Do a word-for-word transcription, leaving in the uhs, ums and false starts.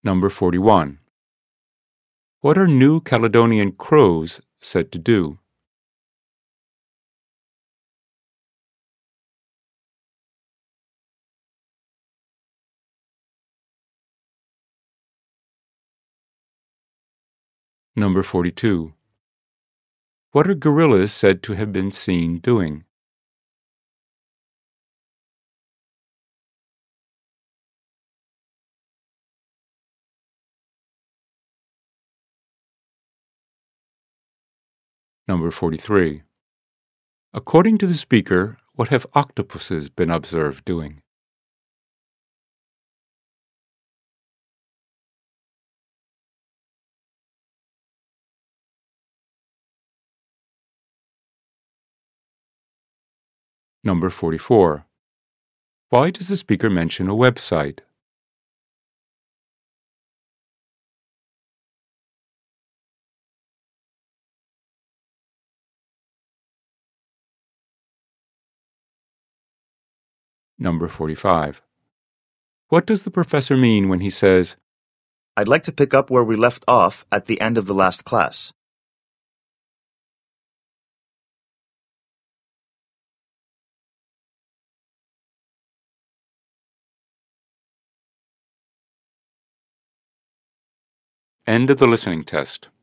Number forty-one. What are New Caledonian crows said to do? Number forty-two. What are gorillas said to have been seen doing? Number forty-three. According to the speaker, what have octopuses been observed doing? Number forty-four. Why does the speaker mention a website? Number forty-five. What does the professor mean when he says, I'd like to pick up where we left off at the end of the last class? End of the listening test?